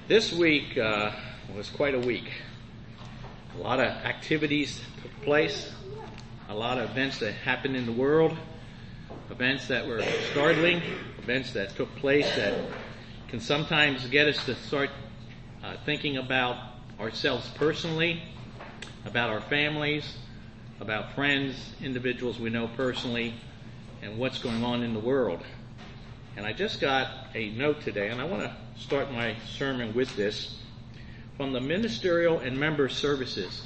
This week was quite a week. A lot of activities took place, a lot of events that happened in the world, events that were startling, events that took place that can sometimes get us to start thinking about ourselves personally, about our families, about friends, individuals we know personally, and what's going on in the world. And I just got a note today, and I want to start my sermon with this from the Ministerial and Member Services.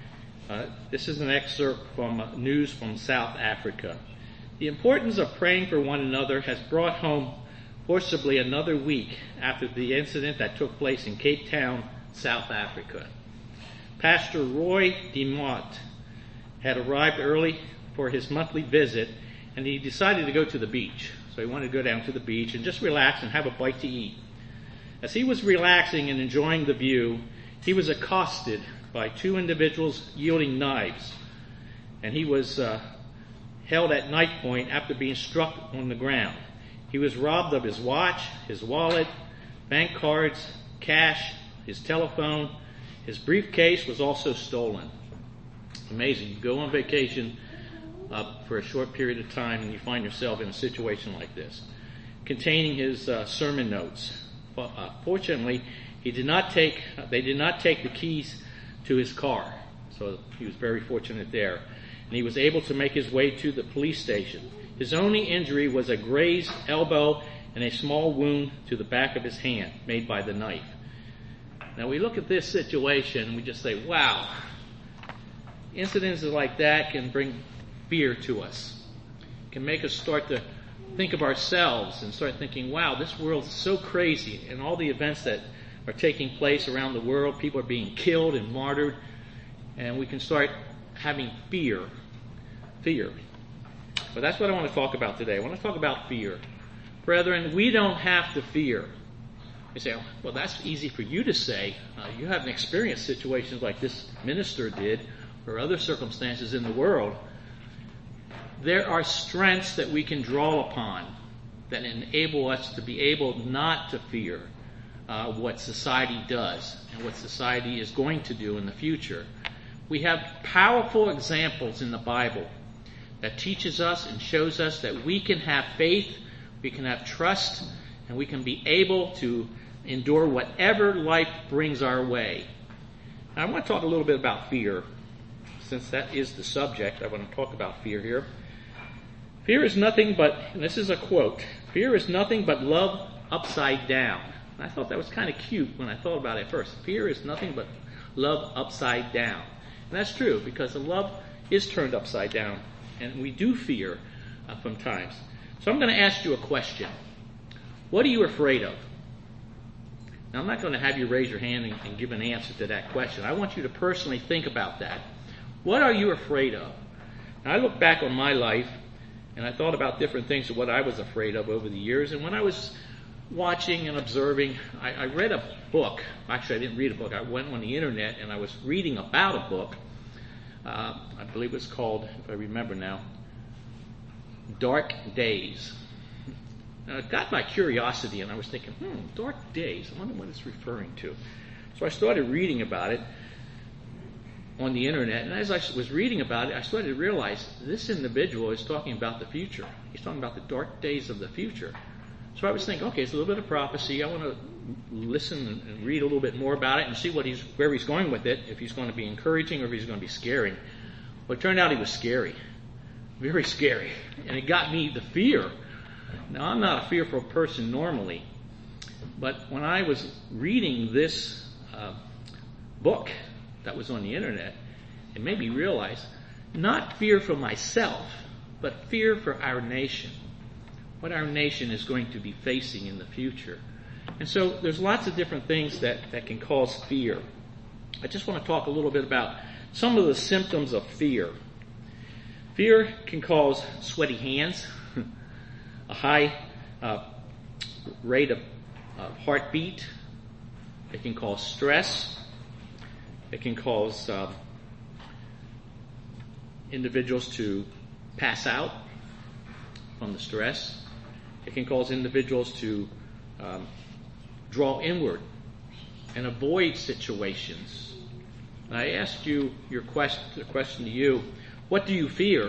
This is an excerpt from news from South Africa. The importance of praying for one another has brought home forcibly another week after the incident that took place in Cape Town, South Africa. Pastor Roy DeMott had arrived early for his monthly visit, and he decided to go to the beach. So he wanted to go down to the beach and just relax and have a bite to eat. As he was relaxing and enjoying the view, he was accosted by two individuals wielding knives. And he was held at knife point after being struck on the ground. He was robbed of his watch, his wallet, bank cards, cash, his telephone. His briefcase was also stolen. Amazing. You go on vacation for a short period of time and you find yourself in a situation like this. Containing his sermon notes. Fortunately, they did not take the keys to his car. So he was very fortunate there. And he was able to make his way to the police station. His only injury was a grazed elbow and a small wound to the back of his hand made by the knife. Now we look at this situation and we just say, wow, incidents like that can bring fear to us. It can make us start to think of ourselves and start thinking, wow, this world is so crazy, and all the events that are taking place around the world, people are being killed and martyred, and we can start having fear. But that's what I want to talk about today. I want to talk about fear. Brethren, we don't have to fear. You say, well, that's easy for you to say. You haven't experienced situations like this minister did or other circumstances in the world. There are strengths that we can draw upon that enable us to be able not to fear what society does and what society is going to do in the future. We have powerful examples in the Bible that teaches us and shows us that we can have faith, we can have trust, and we can be able to endure whatever life brings our way. Now, I want to talk a little bit about fear. Since that is the subject, I want to talk about fear here. Fear is nothing but, and this is a quote, fear is nothing but love upside down. And I thought that was kind of cute when I thought about it first. Fear is nothing but love upside down. And that's true, because the love is turned upside down, and we do fear from times. So I'm going to ask you a question. What are you afraid of? Now, I'm not going to have you raise your hand and give an answer to that question. I want you to personally think about that. What are you afraid of? Now, I look back on my life, and I thought about different things of what I was afraid of over the years. And when I was watching and observing, I read a book. Actually, I didn't read a book. I went on the internet and I was reading about a book. I believe it was called, if I remember now, Dark Days. Now, it got my curiosity, and I was thinking, Dark Days. I wonder what it's referring to. So I started reading about it on the internet, and as I was reading about it, I started to realize this individual is talking about the future. He's talking about the dark days of the future. So I was thinking, okay, it's a little bit of prophecy. I want to listen and read a little bit more about it and see where he's going with it, if he's going to be encouraging or if he's going to be scaring. Well, it turned out he was scary. Very scary. And it got me the fear. Now, I'm not a fearful person normally, but when I was reading this book that was on the internet, it made me realize not fear for myself, but fear for our nation, what our nation is going to be facing in the future. And so there's lots of different things that can cause fear. I just want to talk a little bit about some of the symptoms of fear. Fear can cause sweaty hands, a high rate of heartbeat. It can cause stress. It can cause individuals to pass out from the stress. It can cause individuals to draw inward and avoid situations. I asked you the question to you, what do you fear?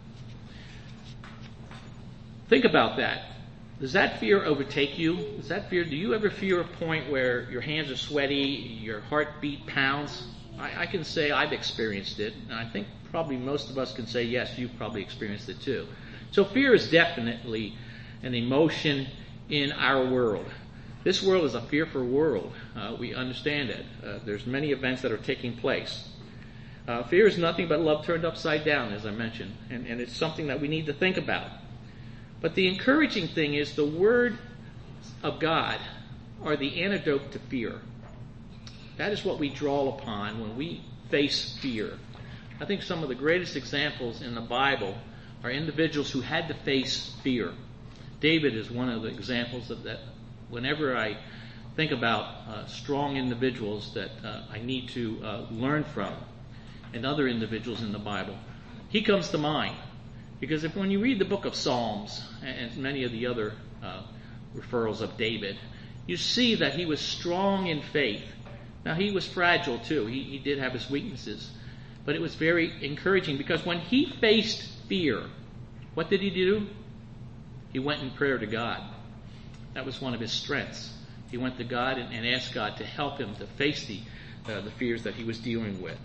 Think about that. Does that fear overtake you? Do you ever fear a point where your hands are sweaty, your heartbeat pounds? I can say I've experienced it, and I think probably most of us can say, yes, you've probably experienced it too. So fear is definitely an emotion in our world. This world is a fearful world. We understand it. There's many events that are taking place. Fear is nothing but love turned upside down, as I mentioned, and it's something that we need to think about. But the encouraging thing is the Word of God are the antidote to fear. That is what we draw upon when we face fear. I think some of the greatest examples in the Bible are individuals who had to face fear. David is one of the examples of that. Whenever I think about strong individuals that I need to learn from and other individuals in the Bible, he comes to mind. Because when you read the book of Psalms and many of the other referrals of David, you see that he was strong in faith. Now, he was fragile too. He did have his weaknesses. But it was very encouraging because when he faced fear, what did he do? He went in prayer to God. That was one of his strengths. He went to God and asked God to help him to face the fears that he was dealing with.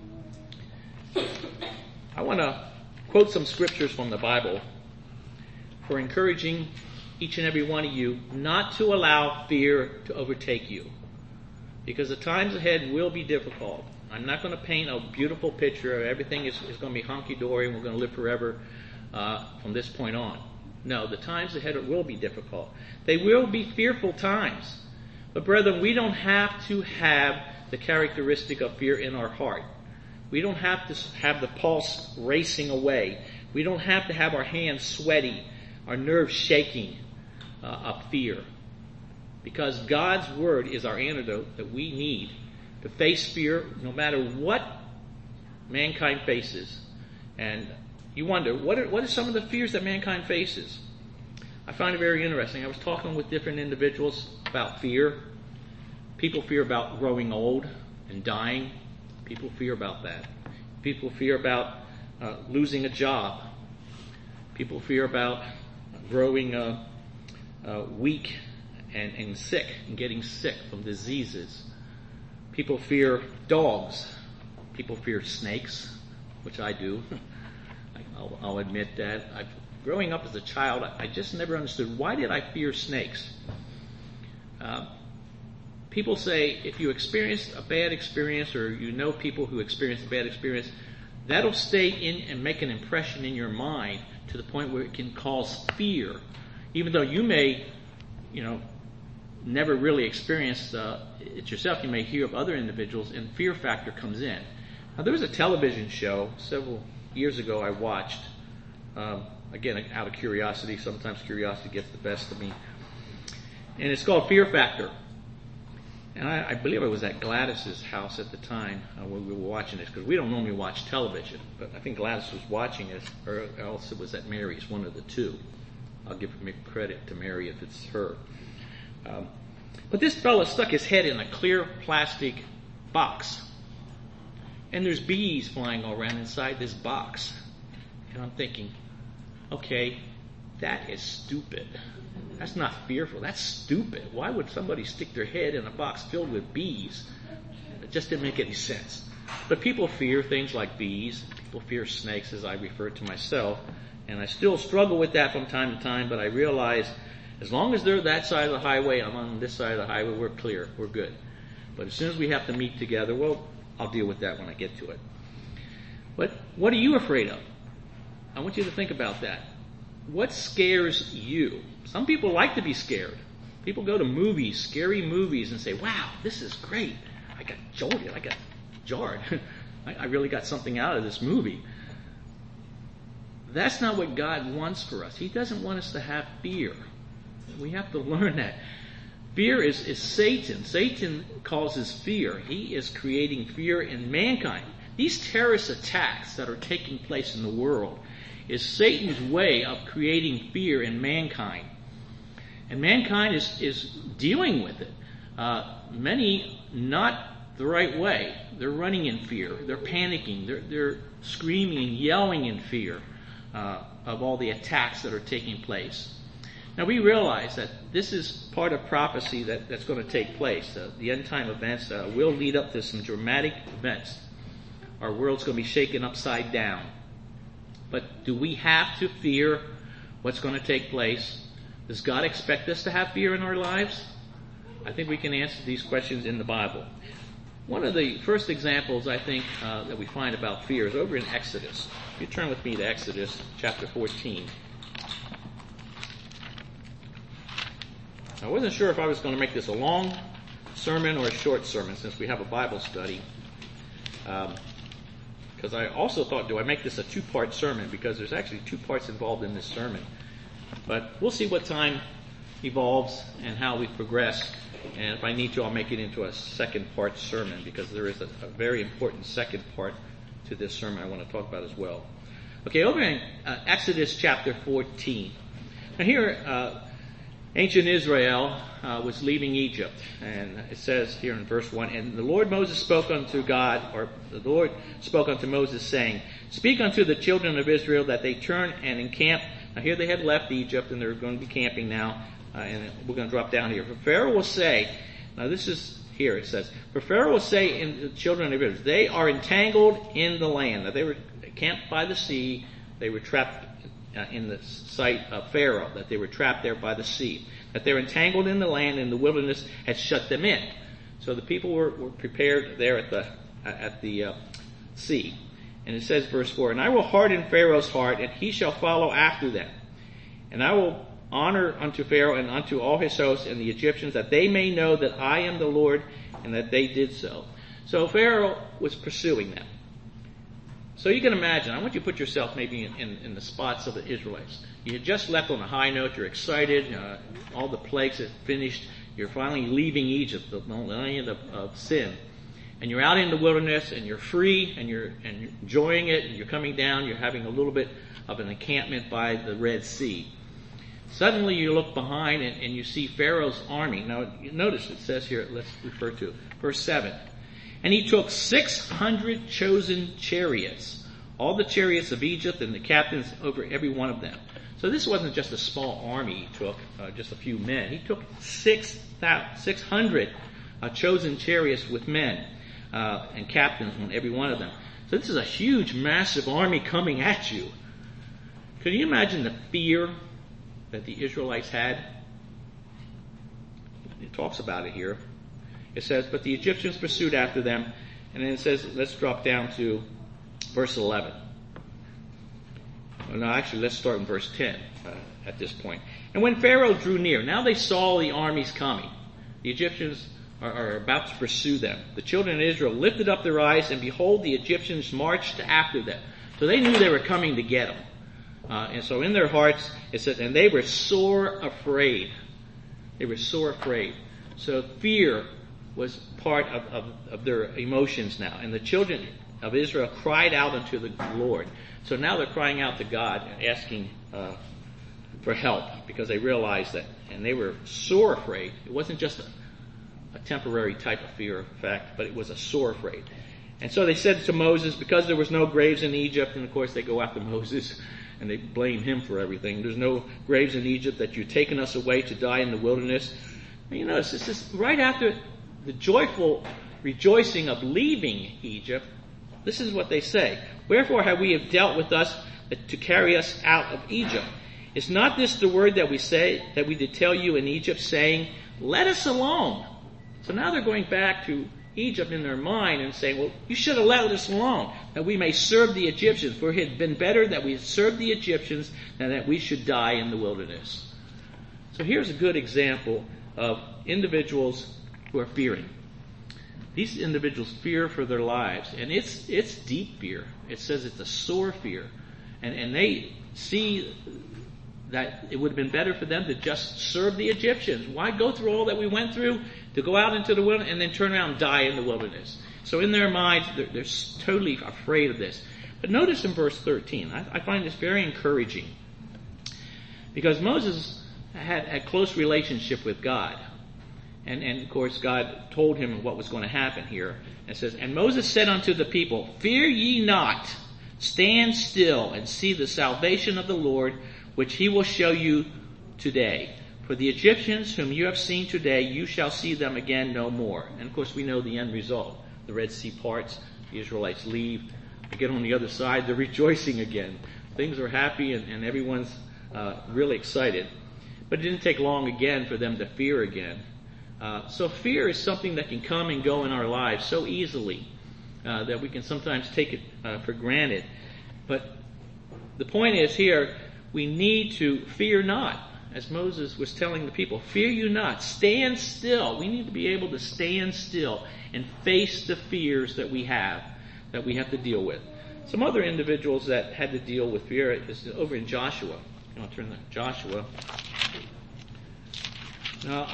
I want to quote some scriptures from the Bible for encouraging each and every one of you not to allow fear to overtake you. Because the times ahead will be difficult. I'm not going to paint a beautiful picture of everything is going to be hunky-dory and we're going to live forever from this point on. No, the times ahead will be difficult. They will be fearful times. But brethren, we don't have to have the characteristic of fear in our heart. We don't have to have the pulse racing away. We don't have to have our hands sweaty, our nerves shaking of fear. Because God's Word is our antidote that we need to face fear no matter what mankind faces. And you wonder, what are some of the fears that mankind faces? I find it very interesting. I was talking with different individuals about fear. People fear about growing old and dying. People fear about that. People fear about losing a job. People fear about growing weak and sick and getting sick from diseases. People fear dogs. People fear snakes, which I do. I'll admit that. Growing up as a child, I just never understood, why did I fear snakes? People say if you experience a bad experience or you know people who experience a bad experience, that'll stay in and make an impression in your mind to the point where it can cause fear. Even though you may, never really experience it yourself, you may hear of other individuals and fear factor comes in. Now, there was a television show several years ago I watched, again, out of curiosity. Sometimes curiosity gets the best of me. And it's called Fear Factor. And I believe I was at Gladys's house at the time when we were watching this, because we don't normally watch television. But I think Gladys was watching it, or else it was at Mary's, one of the two. I'll give credit to Mary if it's her. But this fellow stuck his head in a clear plastic box. And there's bees flying all around inside this box. And I'm thinking, okay, that is stupid. That's not fearful. That's stupid. Why would somebody stick their head in a box filled with bees? It just didn't make any sense. But people fear things like bees. People fear snakes, as I refer to myself. And I still struggle with that from time to time, but I realize as long as they're that side of the highway, I'm on this side of the highway, we're clear. We're good. But as soon as we have to meet together, well, I'll deal with that when I get to it. But what are you afraid of? I want you to think about that. What scares you? Some people like to be scared. People go to movies, scary movies, and say, wow, this is great. I got jolted. I got jarred. I really got something out of this movie. That's not what God wants for us. He doesn't want us to have fear. We have to learn that. Fear is Satan. Satan causes fear. He is creating fear in mankind. These terrorist attacks that are taking place in the world is Satan's way of creating fear in mankind. And mankind is dealing with it. many not the right way. They're running in fear. They're panicking. They're screaming and yelling in fear of all the attacks that are taking place. Now we realize that this is part of prophecy that's going to take place. The end time events will lead up to some dramatic events. Our world's going to be shaken upside down. But do we have to fear what's going to take place? Does God expect us to have fear in our lives? I think we can answer these questions in the Bible. One of the first examples, I think, that we find about fear is over in Exodus. If you turn with me to Exodus chapter 14. I wasn't sure if I was going to make this a long sermon or a short sermon since we have a Bible study. Because I also thought, do I make this a two-part sermon? Because there's actually two parts involved in this sermon. But we'll see what time evolves and how we progress. And if I need to, I'll make it into a second-part sermon because there is a very important second part to this sermon I want to talk about as well. Okay, over in Exodus chapter 14. Now here, ancient Israel was leaving Egypt, and it says here in verse 1, and the Lord Moses spoke unto God, or the Lord spoke unto Moses, saying, Speak unto the children of Israel that they turn and encamp. Now here they had left Egypt, and they're going to be camping now, and we're going to drop down here. For Pharaoh will say, now this is here, it says, For Pharaoh will say in the children of Israel, they are entangled in the land. Now they were camped by the sea, they were trapped in the sight of Pharaoh, that they were trapped there by the sea, that they're entangled in the land and the wilderness had shut them in. So the people were prepared there at the sea. And it says, verse 4, And I will harden Pharaoh's heart, and he shall follow after them. And I will honor unto Pharaoh and unto all his hosts and the Egyptians, that they may know that I am the Lord, and that they did so. So Pharaoh was pursuing them. So you can imagine, I want you to put yourself maybe in the spots of the Israelites. You had just left on a high note, you're excited, all the plagues have finished, you're finally leaving Egypt, the land of sin. And you're out in the wilderness, and you're free, and you're enjoying it, and you're coming down, you're having a little bit of an encampment by the Red Sea. Suddenly you look behind, and you see Pharaoh's army. Now notice it says here, let's refer to it, verse 7. And he took 600 chosen chariots, all the chariots of Egypt and the captains over every one of them. So this wasn't just a small army he took, just a few men. He took 600 chosen chariots with men and captains on every one of them. So this is a huge, massive army coming at you. Can you imagine the fear that the Israelites had? It talks about it here. It says, But the Egyptians pursued after them. And then it says, let's drop down to verse 11. Well, no, actually, let's start in verse 10 at this point. And when Pharaoh drew near, now they saw the armies coming. The Egyptians are about to pursue them. The children of Israel lifted up their eyes, and behold, the Egyptians marched after them. So they knew they were coming to get them. And so in their hearts, it says, and they were sore afraid. They were sore afraid. So fear was part of their emotions now. And the children of Israel cried out unto the Lord. So now they're crying out to God and asking for help because they realized that, and they were sore afraid. It wasn't just a temporary type of fear, in fact, but it was a sore afraid. And so they said to Moses, because there was no graves in Egypt, and of course they go after Moses and they blame him for everything. There's no graves in Egypt, that you've taken us away to die in the wilderness. And you notice, this is right after the joyful rejoicing of leaving Egypt. This is what they say. Wherefore have we dealt with us to carry us out of Egypt? Is not this the word that we say, that we did tell you in Egypt, saying, let us alone? So now they're going back to Egypt in their mind and saying, well, you should have let us alone, that we may serve the Egyptians. For it had been better that we had served the Egyptians than that we should die in the wilderness. So here's a good example of individuals who are fearing. These individuals fear for their lives, and it's deep fear. It says it's a sore fear. And they see that it would have been better for them to just serve the Egyptians. Why go through all that we went through to go out into the wilderness and then turn around and die in the wilderness? So in their minds, they're totally afraid of this. But notice in verse 13, I find this very encouraging. Because Moses had a close relationship with God. And of course, God told him what was going to happen here. It says, "And Moses said unto the people, Fear ye not, stand still and see the salvation of the Lord, which he will show you today. For the Egyptians whom you have seen today, you shall see them again no more." And of course, we know the end result. The Red Sea parts, the Israelites leave, they get on the other side, they're rejoicing again. Things are happy and everyone's really excited. But it didn't take long again for them to fear again. So fear is something that can come and go in our lives so easily that we can sometimes take it for granted. But the point is here, we need to fear not. As Moses was telling the people, fear you not, stand still. We need to be able to stand still and face the fears that we have to deal with. Some other individuals that had to deal with fear is over in Joshua. I'll turn to Joshua. Now,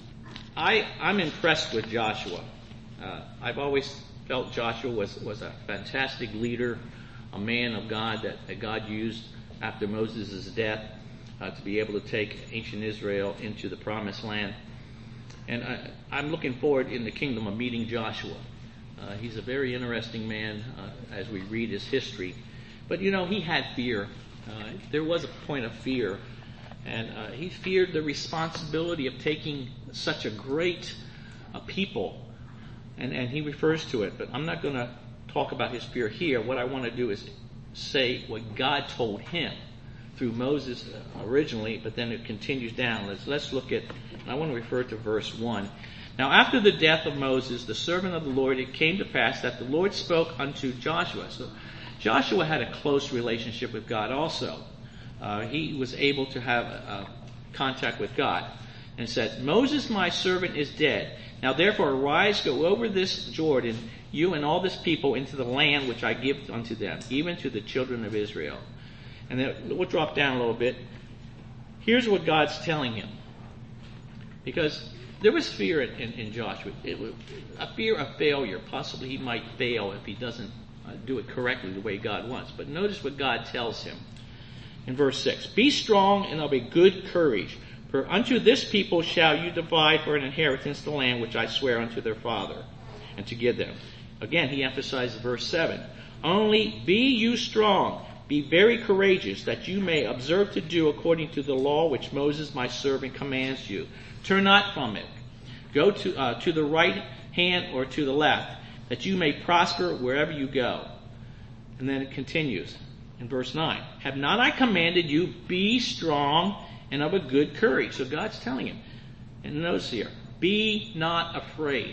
I'm impressed with Joshua. I've always felt Joshua was a fantastic leader, a man of God that God used after Moses' death to be able to take ancient Israel into the promised land. And I'm looking forward in the kingdom of meeting Joshua. He's a very interesting man as we read his history. But he had fear. There was a point of fear. And he feared the responsibility of taking such a great people. And he refers to it. But I'm not going to talk about his fear here. What I want to do is say what God told him through Moses originally, but then it continues down. Let's look at, and I want to refer to verse 1. "Now after the death of Moses, the servant of the Lord, it came to pass that the Lord spoke unto Joshua." So Joshua had a close relationship with God also. He was able to have contact with God. And said, "Moses my servant is dead. Now therefore arise, go over this Jordan, you and all this people, into the land which I give unto them, even to the children of Israel." And then we'll drop down a little bit. Here's what God's telling him. Because there was fear in Joshua. It was a fear of failure. Possibly he might fail if he doesn't do it correctly the way God wants. But notice what God tells him. In verse 6, "Be strong and of a good courage, for unto this people shall you divide for an inheritance the land which I swear unto their father, and to give them." Again, he emphasizes verse 7. "Only be you strong, be very courageous, that you may observe to do according to the law which Moses my servant commands you. Turn not from it. Go to the right hand or to the left, that you may prosper wherever you go." And then it continues in verse 9. "Have not I commanded you, be strong and of a good courage?" So God's telling him. And notice here, be not afraid.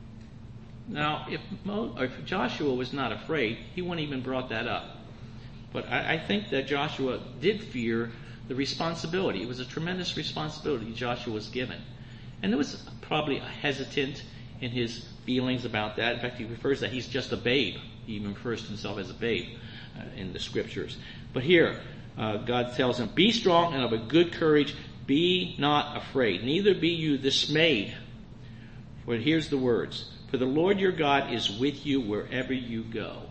Now, if Joshua was not afraid, he wouldn't even brought that up. But I think that Joshua did fear the responsibility. It was a tremendous responsibility Joshua was given. And there was probably a hesitant in his feelings about that. In fact, he refers that he's just a babe. He even refers to himself as a babe in the scriptures. But here, God tells him, "Be strong and of a good courage. Be not afraid. Neither be you dismayed." For here's the words. "For the Lord your God is with you wherever you go."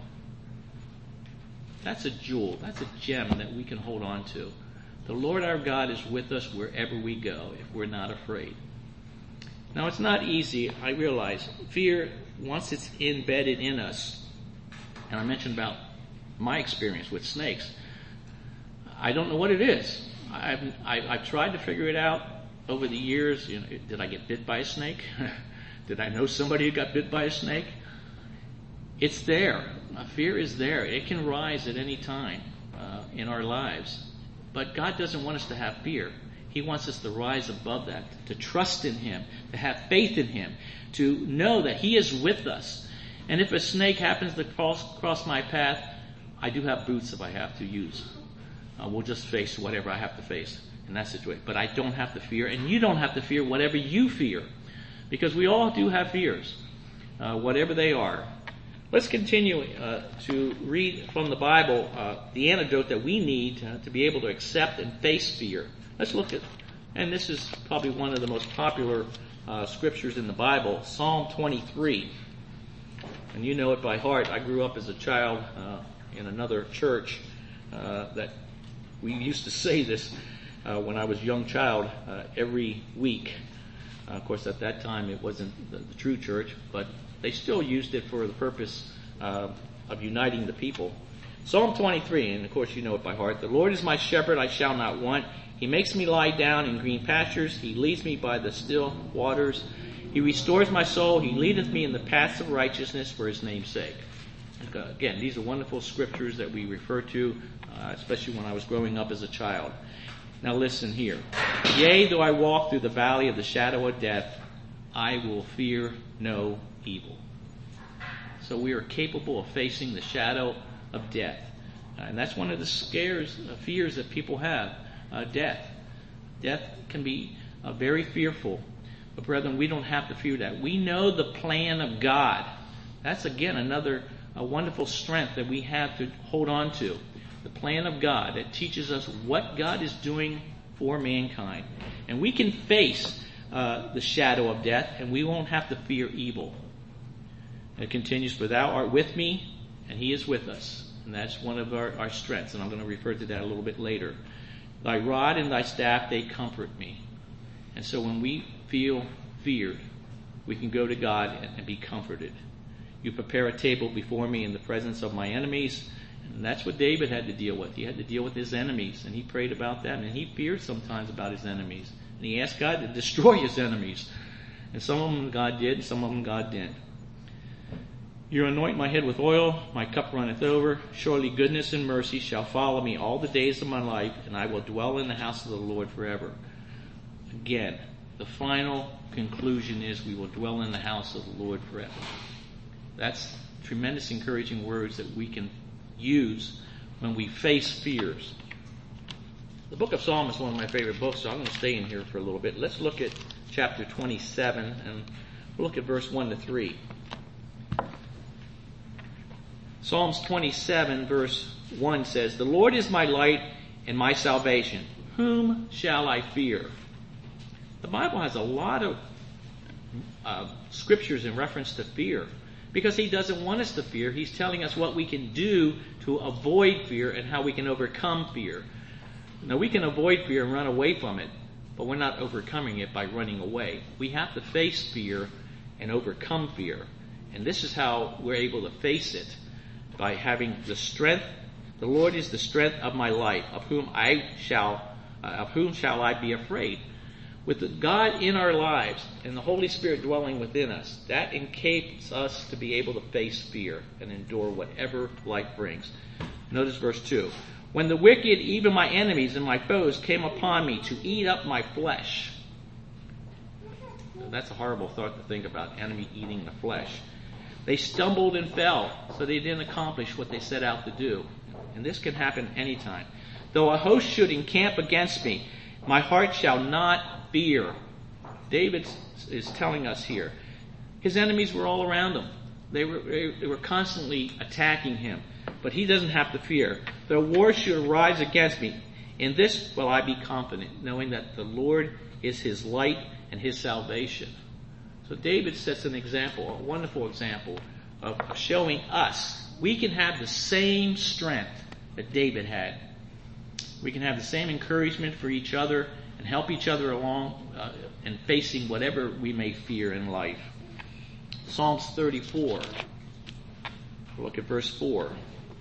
That's a jewel. That's a gem that we can hold on to. The Lord our God is with us wherever we go if we're not afraid. Now, it's not easy, I realize. Fear, once it's embedded in us, and I mentioned about my experience with snakes, I don't know what it is. I've tried to figure it out over the years. Did I get bit by a snake? Did I know somebody who got bit by a snake? It's there. Fear is there. It can rise at any time in our lives. But God doesn't want us to have fear. He wants us to rise above that, to trust in Him, to have faith in Him, to know that He is with us. And if a snake happens to cross my path, I do have boots if I have to use. We'll just face whatever I have to face in that situation. But I don't have to fear, and you don't have to fear whatever you fear. Because we all do have fears, whatever they are. Let's continue to read from the Bible the antidote that we need to be able to accept and face fear. Let's look at, and this is probably one of the most popular scriptures in the Bible, Psalm 23. And you know it by heart. I grew up as a child in another church that we used to say this when I was a young child every week. Of course, at that time it wasn't the true church, but they still used it for the purpose of uniting the people. Psalm 23, and of course you know it by heart. The Lord is my shepherd, I shall not want. He makes me lie down in green pastures. He leads me by the still waters. He restores my soul. He leadeth me in the paths of righteousness for his name's sake. Again, these are wonderful scriptures that we refer to, especially when I was growing up as a child. Now listen here. Yea, though I walk through the valley of the shadow of death, I will fear no evil. So we are capable of facing the shadow of death. And that's one of the fears that people have, death. Death can be very fearful. But brethren, we don't have to fear that. We know the plan of God. That's again another wonderful strength that we have to hold on to. The plan of God that teaches us what God is doing for mankind. And we can face the shadow of death, and we won't have to fear evil. And it continues, for thou art with me, and he is with us. And that's one of our strengths, and I'm going to refer to that a little bit later. Thy rod and thy staff, they comfort me. And so when we feel feared, we can go to God and be comforted. You prepare a table before me in the presence of my enemies. And that's what David had to deal with. He had to deal with his enemies, and he prayed about that, and he feared sometimes about his enemies. And he asked God to destroy his enemies. And some of them God did, some of them God didn't. You anoint my head with oil, my cup runneth over. Surely goodness and mercy shall follow me all the days of my life, and I will dwell in the house of the Lord forever. Again, the final conclusion is we will dwell in the house of the Lord forever. That's tremendous encouraging words that we can use when we face fears. The book of Psalms is one of my favorite books, so I'm going to stay in here for a little bit. Let's look at chapter 27, and we'll look at verse 1 to 3. Psalms 27, verse 1 says, the Lord is my light and my salvation. Whom shall I fear? The Bible has a lot of scriptures in reference to fear. Because he doesn't want us to fear. He's telling us what we can do to avoid fear and how we can overcome fear. Now, we can avoid fear and run away from it, but we're not overcoming it by running away. We have to face fear and overcome fear. And this is how we're able to face it, by having the strength. The Lord is the strength of my life, of whom shall I be afraid? With the God in our lives and the Holy Spirit dwelling within us, that enables us to be able to face fear and endure whatever life brings. Notice verse 2. When the wicked, even my enemies and my foes, came upon me to eat up my flesh. That's a horrible thought to think about, enemy eating the flesh. They stumbled and fell, so they didn't accomplish what they set out to do. And this can happen anytime. Though a host should encamp against me, my heart shall not fear. David is telling us here. His enemies were all around him. They were constantly attacking him. But he doesn't have to fear. Though war should arise against me, in this will I be confident, knowing that the Lord is his light and his salvation. So David sets an example, a wonderful example of showing us we can have the same strength that David had. We can have the same encouragement for each other and help each other along in facing whatever we may fear in life. Psalms 34. We'll look at verse 4.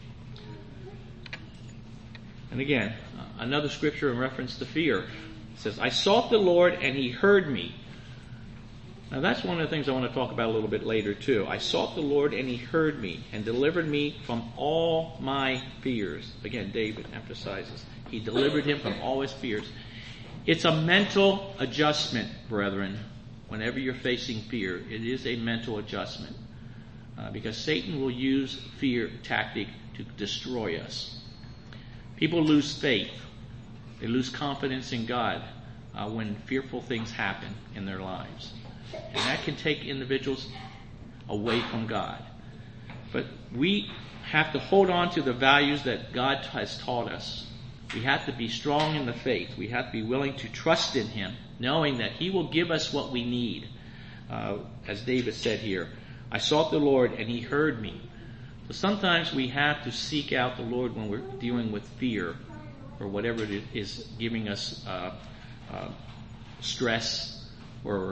And again, another scripture in reference to fear. It says, I sought the Lord and he heard me. Now that's one of the things I want to talk about a little bit later too. I sought the Lord and he heard me and delivered me from all my fears. Again, David emphasizes. He delivered him from all his fears. It's a mental adjustment, brethren. Whenever you're facing fear, it is a mental adjustment. Because Satan will use fear tactic to destroy us. People lose faith. They lose confidence in God when fearful things happen in their lives. And that can take individuals away from God. But we have to hold on to the values that God has taught us. We have to be strong in the faith. We have to be willing to trust in him, knowing that he will give us what we need. As David said here, I sought the Lord and he heard me. So sometimes we have to seek out the Lord when we're dealing with fear or whatever it is giving us stress or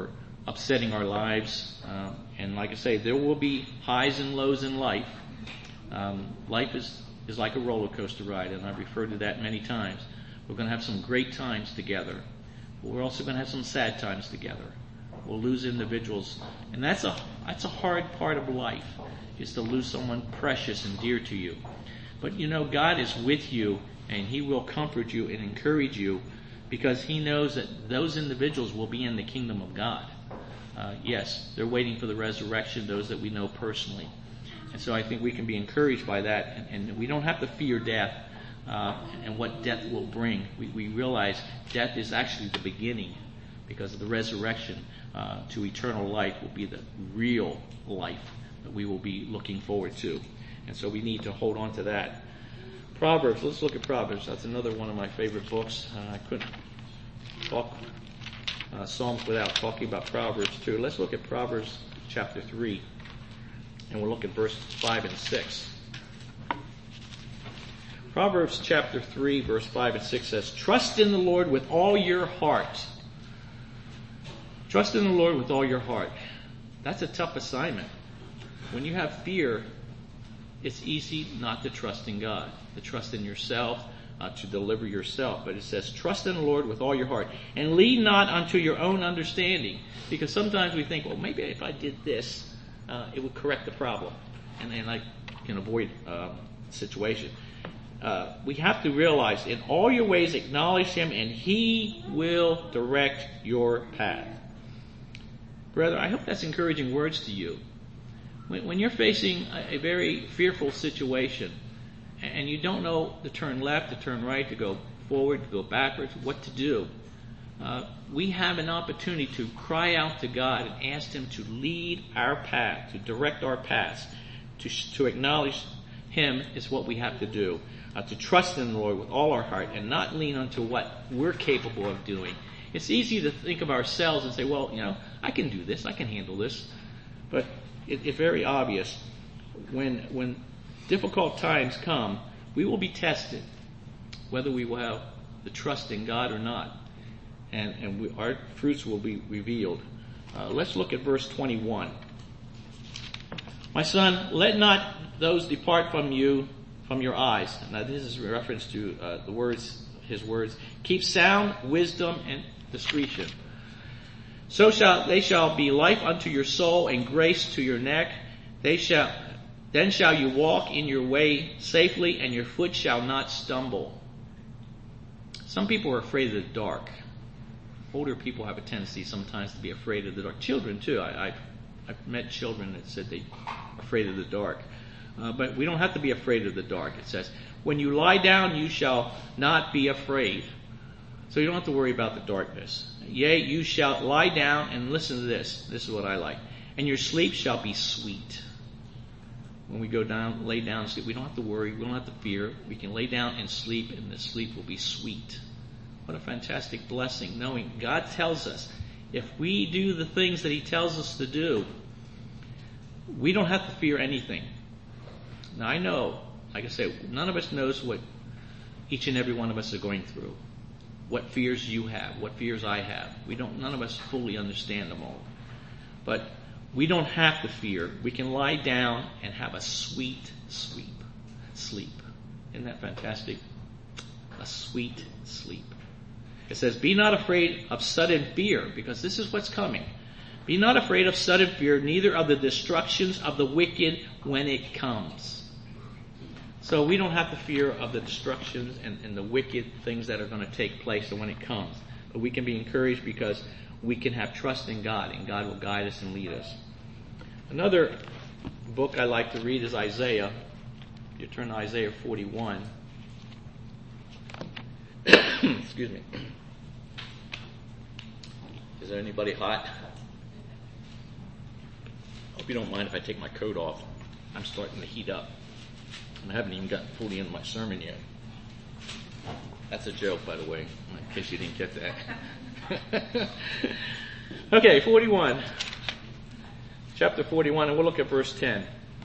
upsetting our lives. And like I say, there will be highs and lows in life. Life is like a roller coaster ride, and I've referred to that many times. We're going to have some great times together, but we're also going to have some sad times together. We'll lose individuals, and that's a hard part of life, is to lose someone precious and dear to you. But you know, God is with you, and He will comfort you and encourage you, because He knows that those individuals will be in the kingdom of God. Yes, they're waiting for the resurrection, those that we know personally. And so I think we can be encouraged by that, and we don't have to fear death and what death will bring. We realize death is actually the beginning, because of the resurrection to eternal life will be the real life that we will be looking forward to. And so we need to hold on to that. Proverbs, let's look at Proverbs. That's another one of my favorite books. I couldn't talk Psalms without talking about Proverbs too. Let's look at Proverbs chapter 3, and we'll look at verses 5 and 6. Proverbs chapter 3, verse 5 and 6 says, "Trust in the Lord with all your heart." Trust in the Lord with all your heart. That's a tough assignment. When you have fear, it's easy not to trust in God, to trust in yourself, to deliver yourself. But it says, trust in the Lord with all your heart, and lean not unto your own understanding. Because sometimes we think, well, maybe if I did this, it would correct the problem, and I can avoid the situation. We have to realize, in all your ways acknowledge Him, and He will direct your path. Brother, I hope that's encouraging words to you. When you're facing a very fearful situation, and you don't know to turn left, to turn right, to go forward, to go backwards, what to do, we have an opportunity to cry out to God and ask Him to lead our path, to direct our paths, to acknowledge Him is what we have to do, to trust in the Lord with all our heart and not lean onto what we're capable of doing. It's easy to think of ourselves and say, well, I can do this, I can handle this. But it's very obvious when difficult times come, we will be tested, whether we will have the trust in God or not. And our fruits will be revealed. Let's look at verse 21. "My son, let not those depart from you, from your eyes." Now this is a reference to his words. "Keep sound wisdom and discretion. They shall be life unto your soul and grace to your neck. Then shall you walk in your way safely, and your foot shall not stumble." Some people are afraid of the dark. Older people have a tendency sometimes to be afraid of the dark. Children too. I've met children that said they're afraid of the dark. But we don't have to be afraid of the dark. It says, "When you lie down, you shall not be afraid." So you don't have to worry about the darkness. "Yea, you shall lie down," and listen to this. This is what I like. "And your sleep shall be sweet." When we lay down and sleep, we don't have to worry. We don't have to fear. We can lay down and sleep, and the sleep will be sweet. What a fantastic blessing, knowing God tells us if we do the things that He tells us to do, we don't have to fear anything. Now I know, like I said, none of us knows what each and every one of us are going through. What fears you have, what fears I have. None of us fully understand them all. But we don't have to fear. We can lie down and have a sweet sleep. Isn't that fantastic? A sweet sleep. It says, "Be not afraid of sudden fear," because this is what's coming. "Be not afraid of sudden fear, neither of the destructions of the wicked when it comes." So we don't have to fear of the destructions and the wicked things that are going to take place when it comes. But we can be encouraged because we can have trust in God, and God will guide us and lead us. Another book I like to read is Isaiah. You turn to Isaiah 41. Excuse me. Is there anybody hot? Hope you don't mind if I take my coat off. I'm starting to heat up. I haven't even gotten fully into my sermon yet. That's a joke, by the way, in case you didn't get that. Okay, 41. Chapter 41, and we'll look at verse 10.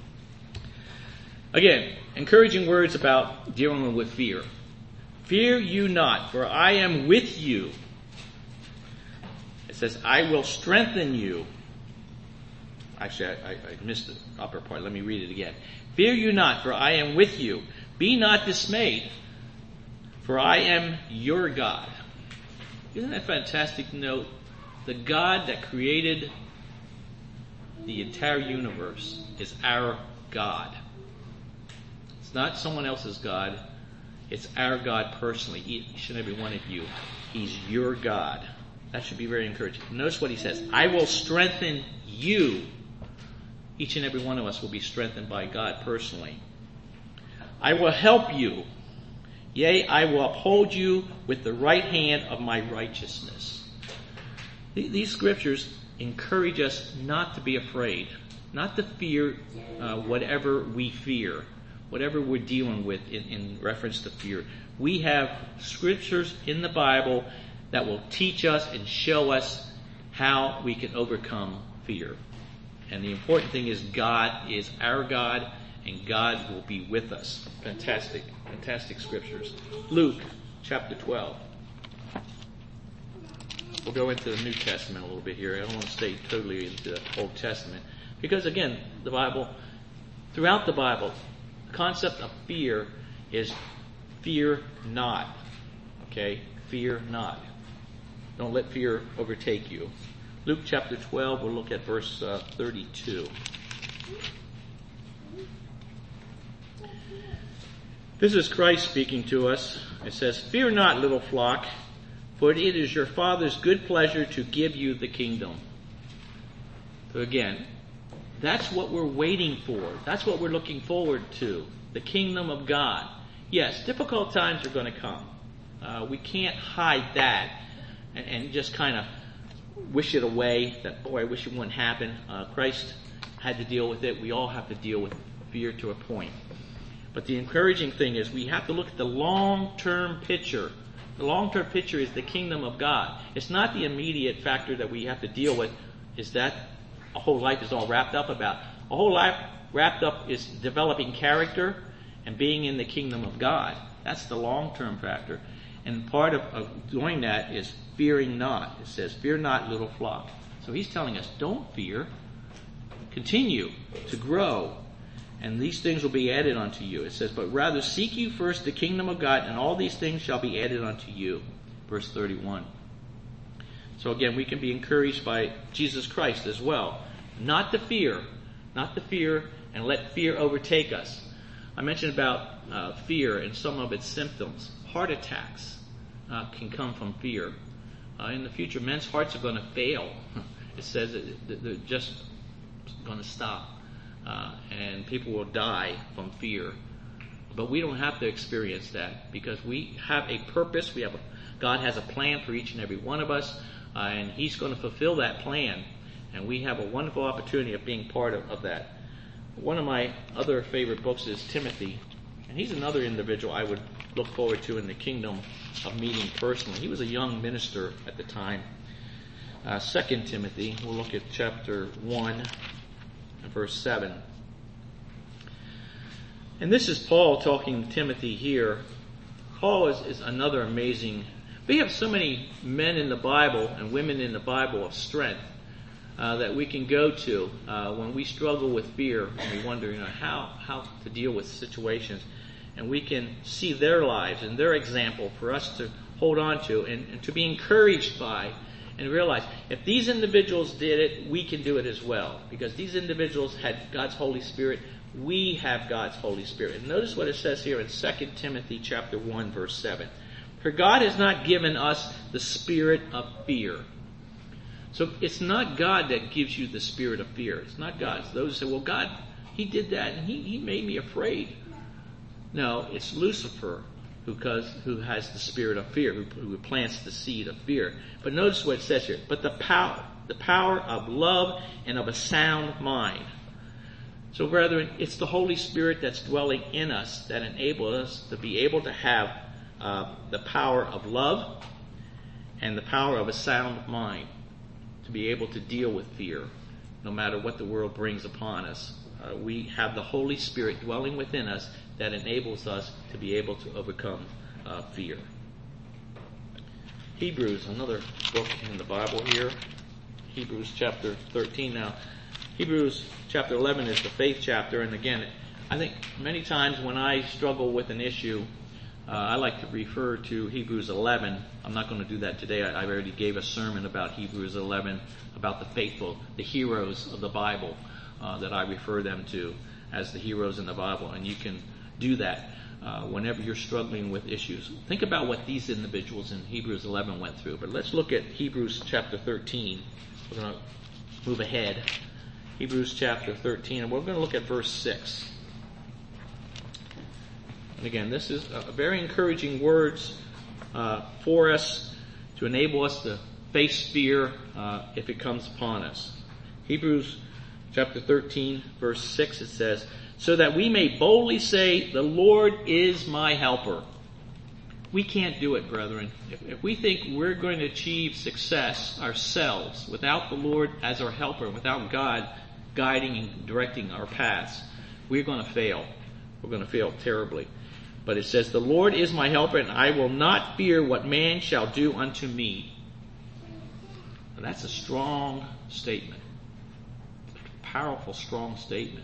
Again, encouraging words about dealing with fear. "Fear you not, for I am with you." It says, I will strengthen you. Actually, I missed the upper part. Let me read it again. Fear you not, for I am with you. Be not dismayed, for I am your God. Isn't that fantastic to note? The God that created the entire universe is our God. It's not someone else's God. It's our God personally. Each and every one of you. He's your God. That should be very encouraging. Notice what he says. I will strengthen you. Each and every one of us will be strengthened by God personally. I will help you. Yea, I will uphold you with the right hand of my righteousness. These scriptures encourage us not to be afraid, not to fear whatever we fear, whatever we're dealing with in reference to fear. We have scriptures in the Bible that will teach us and show us how we can overcome fear. And the important thing is God is our God, and God will be with us. Fantastic, fantastic scriptures. Luke chapter 12. We'll go into the New Testament a little bit here. I don't want to stay totally into the Old Testament. Because again, the Bible, throughout the Bible, the concept of fear is fear not. Okay? Fear not. Don't let fear overtake you. Luke chapter 12, we'll look at verse 32. This is Christ speaking to us. It says, Fear not, little flock, for it is your Father's good pleasure to give you the kingdom. So again, that's what we're waiting for. That's what we're looking forward to. The kingdom of God. Yes, difficult times are going to come. We can't hide that and just kind of wish it away, that, boy, I wish it wouldn't happen. Christ had to deal with it. We all have to deal with fear to a point. But the encouraging thing is we have to look at the long-term picture. The long-term picture is the kingdom of God. It's not the immediate factor that we have to deal with. Is that a whole life is all wrapped up about? A whole life wrapped up is developing character and being in the kingdom of God. That's the long-term factor. And part of doing that is fearing not. It says, fear not, little flock. So he's telling us, don't fear. Continue to grow. And these things will be added unto you. It says, but rather seek you first the kingdom of God, and all these things shall be added unto you. Verse 31. So again, we can be encouraged by Jesus Christ as well. Not to fear, and let fear overtake us. I mentioned about fear and some of its symptoms. Heart attacks can come from fear. In the future, men's hearts are going to fail. It says that they're just going to stop. And people will die from fear. But we don't have to experience that because we have a purpose. God has a plan for each and every one of us, and He's going to fulfill that plan. And we have a wonderful opportunity of being part of that. One of my other favorite books is Timothy, and he's another individual I would look forward to in the kingdom of meeting personally. He was a young minister at the time. 2 Timothy, we'll look at chapter 1 and verse 7. And this is Paul talking to Timothy here. Paul is another amazing. We have so many men in the Bible and women in the Bible of strength that we can go to when we struggle with fear and we wonder, how to deal with situations. And we can see their lives and their example for us to hold on to and to be encouraged by and realize if these individuals did it, we can do it as well. Because these individuals had God's Holy Spirit. We have God's Holy Spirit. And notice what it says here in 2 Timothy chapter 1, verse 7. For God has not given us the spirit of fear. So it's not God that gives you the spirit of fear. It's not God. It's those who say, well, God, He did that and He made me afraid. No, it's Lucifer who has the spirit of fear, who plants the seed of fear. But notice what it says here. But the power of love and of a sound mind. So brethren, it's the Holy Spirit that's dwelling in us that enables us to be able to have the power of love and the power of a sound mind to be able to deal with fear no matter what the world brings upon us. We have the Holy Spirit dwelling within us that enables us to be able to overcome fear. Hebrews, another book in the Bible here. Hebrews chapter 13 now. Hebrews chapter 11 is the faith chapter, and again, I think many times when I struggle with an issue, I like to refer to Hebrews 11. I'm not going to do that today. I already gave a sermon about Hebrews 11, about the faithful, the heroes of the Bible, that I refer them to as the heroes in the Bible. And you can do that whenever you're struggling with issues. Think about what these individuals in Hebrews 11 went through. But let's look at Hebrews chapter 13. We're going to move ahead. Hebrews chapter 13, and we're going to look at verse 6. And again, this is very encouraging words for us to enable us to face fear if it comes upon us. Hebrews chapter 13, verse 6, it says, "So that we may boldly say, the Lord is my helper." We can't do it, brethren. If we think we're going to achieve success ourselves without the Lord as our helper, without God guiding and directing our paths, we're going to fail. We're going to fail terribly. But it says, "The Lord is my helper, and I will not fear what man shall do unto me." And that's a strong statement. Powerful, strong statement.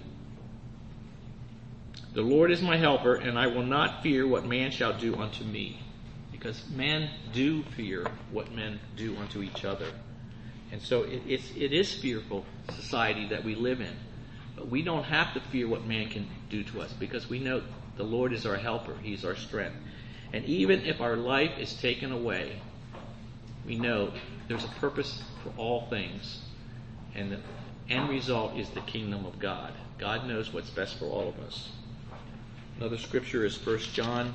"The Lord is my helper, and I will not fear what man shall do unto me." Because men do fear what men do unto each other. And so it is fearful society that we live in. But we don't have to fear what man can do to us, because we know the Lord is our helper. He's our strength. And even if our life is taken away, we know there's a purpose for all things. And the end result is the kingdom of God. God knows what's best for all of us. Another scripture is 1 John.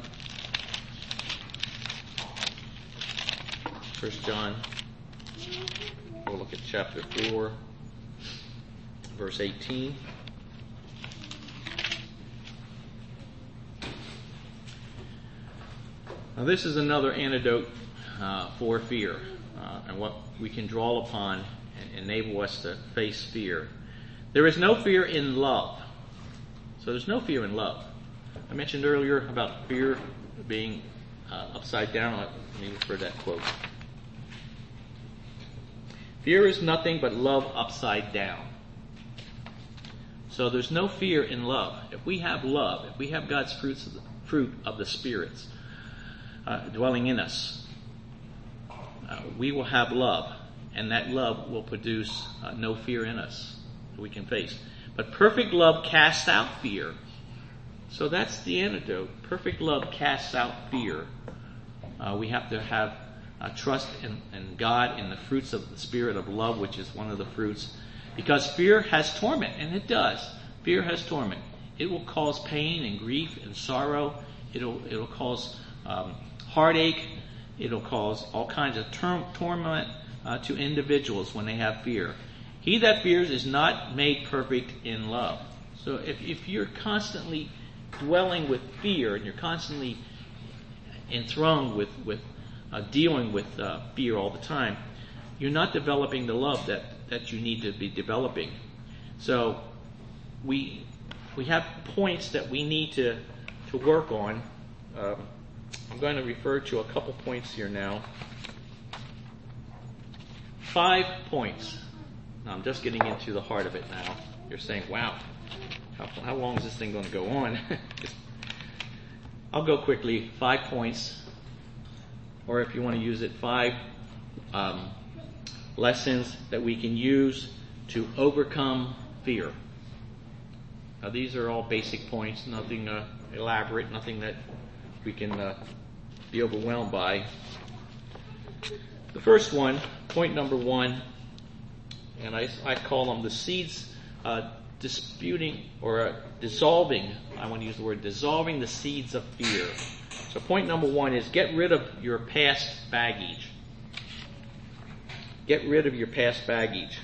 1 John. We'll look at chapter 4, verse 18. Now this is another antidote for fear, and what we can draw upon and enable us to face fear. There is no fear in love. So there's no fear in love. I mentioned earlier about fear being upside down. Let me refer to that quote. "Fear is nothing but love upside down." So there's no fear in love. If we have love, if we have God's fruit of the spirits dwelling in us, we will have love, and that love will produce no fear in us that we can face. But perfect love casts out fear. So that's the antidote. Perfect love casts out fear. We have to have trust in God and the fruits of the spirit of love, which is one of the fruits. Because fear has torment, and it does. Fear has torment. It will cause pain and grief and sorrow. It'll cause heartache. It'll cause all kinds of torment to individuals when they have fear. He that fears is not made perfect in love. So if you're constantly dwelling with fear, and you're constantly enthroned with dealing with fear all the time, you're not developing the love that you need to be developing. So we have points that we need to work on. I'm going to refer to a couple points here now. 5 points. Now I'm just getting into the heart of it now. You're saying, wow, how long is this thing going to go on? I'll go quickly. 5 points. Or if you want to use it, 5 lessons that we can use to overcome fear. Now these are all basic points, nothing elaborate, nothing that we can be overwhelmed by. The first one, point number 1, and I call them the seeds dissolving, I want to use the word dissolving the seeds of fear. So point number 1 is get rid of your past baggage. Get rid of your past baggage.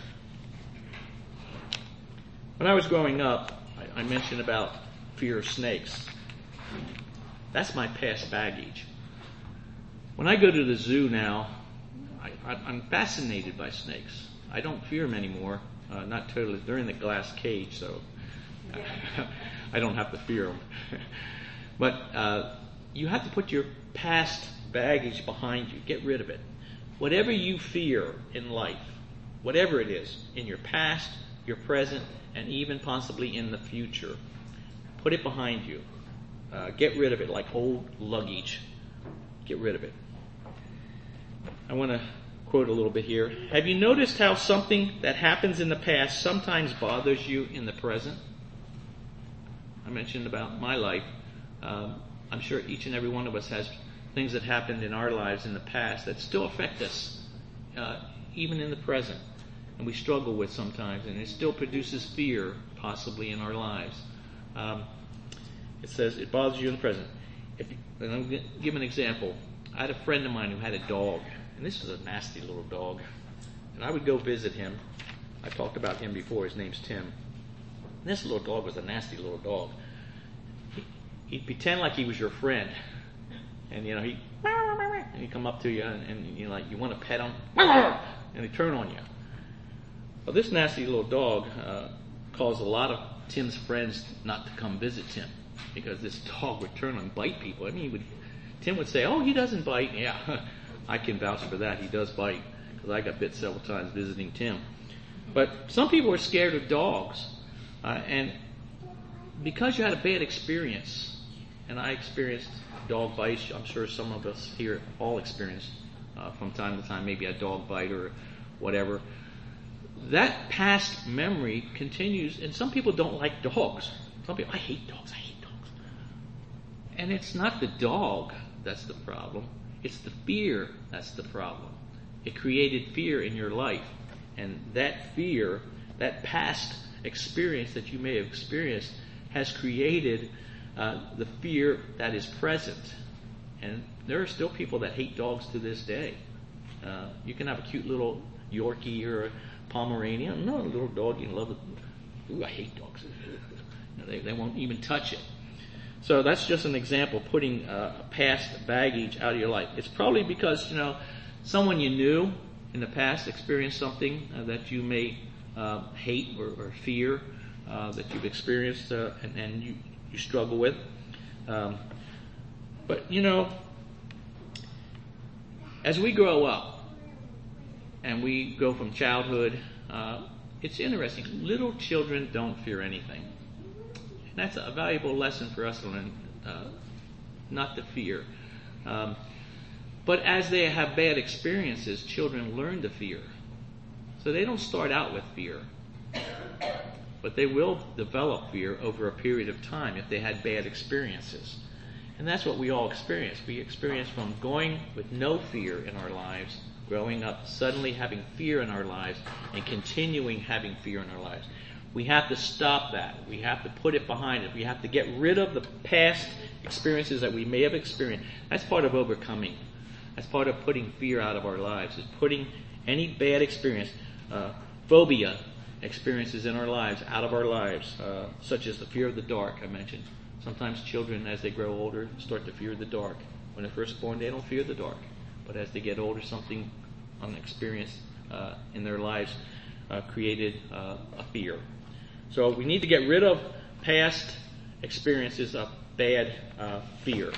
When I was growing up, I mentioned about fear of snakes. That's my past baggage. When I go to the zoo now, I'm fascinated by snakes. I don't fear them anymore. Not totally. They're in the glass cage, so I don't have to fear them. But you have to put your past baggage behind you. Get rid of it. Whatever you fear in life, whatever it is, in your past, your present, and even possibly in the future. Put it behind you. Get rid of it like old luggage. Get rid of it. I want to quote a little bit here. Have you noticed how something that happens in the past sometimes bothers you in the present? I mentioned about my life. I'm sure each and every one of us has things that happened in our lives in the past that still affect us, even in the present. And we struggle with sometimes, and it still produces fear, possibly, in our lives. It says it bothers you in the present. And I'm going to give an example. I had a friend of mine who had a dog, and this was a nasty little dog. And I would go visit him. I talked about him before. His name's Tim. And this little dog was a nasty little dog. He'd pretend like he was your friend, and he'd come up to you, and you like you want to pet him, and he'd turn on you. Well, this nasty little dog caused a lot of Tim's friends not to come visit Tim because this dog would turn and bite people. I mean, Tim would say, "Oh, he doesn't bite." Yeah, I can vouch for that. He does bite because I got bit several times visiting Tim. But some people are scared of dogs, and because you had a bad experience, and I experienced dog bites. I'm sure some of us here all experienced from time to time maybe a dog bite or whatever. That past memory continues, and some people don't like dogs. Some people, I hate dogs. And it's not the dog that's the problem. It's the fear that's the problem. It created fear in your life. And that fear, that past experience that you may have experienced, has created the fear that is present. And there are still people that hate dogs to this day. You can have a cute little Yorkie or a Pomeranian. No, a little dog, you love it. Ooh, I hate dogs. They won't even touch it. So that's just an example, putting past baggage out of your life. It's probably because, someone you knew in the past experienced something that you may hate or fear that you've experienced and you struggle with. But, as we grow up and we go from childhood, it's interesting. Little children don't fear anything. And that's a valuable lesson for us to learn, not to fear. But as they have bad experiences, children learn to fear. So they don't start out with fear. But they will develop fear over a period of time if they had bad experiences. And that's what we all experience. We experience from going with no fear in our lives, growing up, suddenly having fear in our lives, and continuing having fear in our lives. We have to stop that. We have to put it behind us. We have to get rid of the past experiences that we may have experienced. That's part of overcoming. That's part of putting fear out of our lives. It's putting any bad experience, phobia experiences in our lives, out of our lives, such as the fear of the dark I mentioned. Sometimes children, as they grow older, start to fear the dark. When they're first born, they don't fear the dark. But as they get older, something unexperienced in their lives created a fear. So we need to get rid of past experiences of bad fear.